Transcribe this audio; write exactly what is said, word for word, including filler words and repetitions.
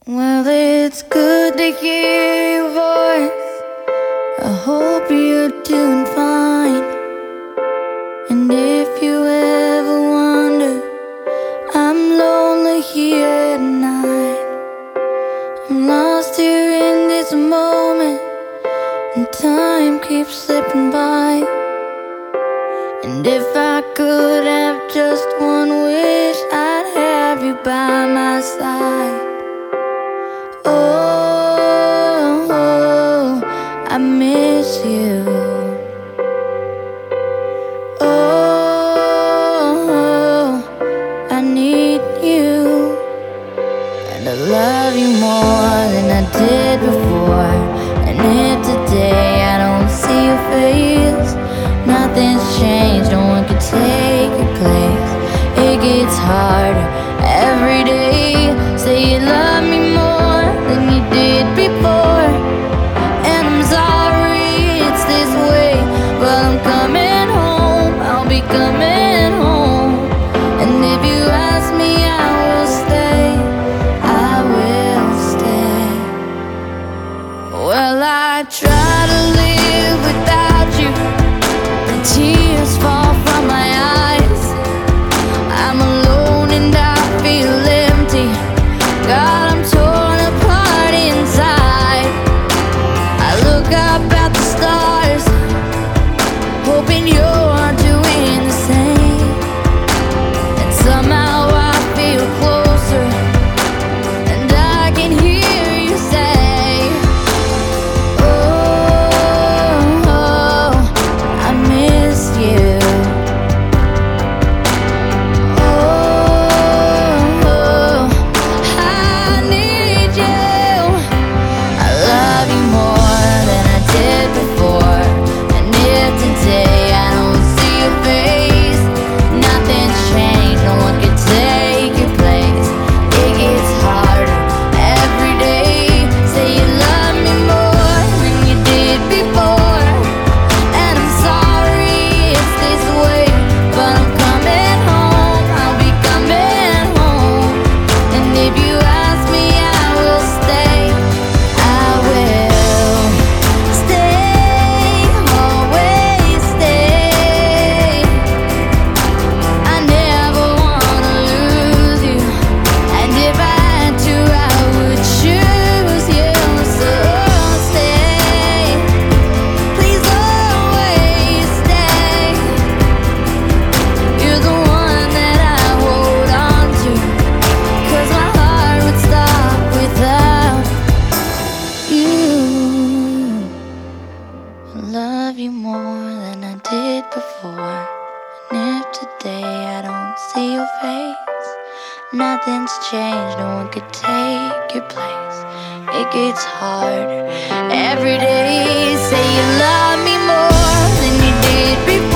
Well, it's good to hear your voice. I hope you're doing fine. And if you ever wonder, I'm lonely here at night. I'm lost here in this moment, and time keeps slipping by. And if I could have just one wish, I'd have you by my side. Oh, oh, I miss you. Oh, I need you. And I love you more than I did before. And if today I don't see your face, nothing's changed, no one can take your place. It gets harder every day. Say you love me more than you did before, and I'm sorry it's this way, but I'm coming home, I'll be coming home. And if you ask me, I will stay, I will stay. Well, I try to live without you, the tears fall from my eyes. I'm alone and I feel empty. God, I'm torn apart inside. I look up at the stars, hoping you're doing the same. And somehow I feel closer, and I can hear you say, oh, oh, I miss you. Love you more than I did before. And if today I don't see your face, nothing's changed, no one could take your place. It gets harder every day. Say you love me more than you did before.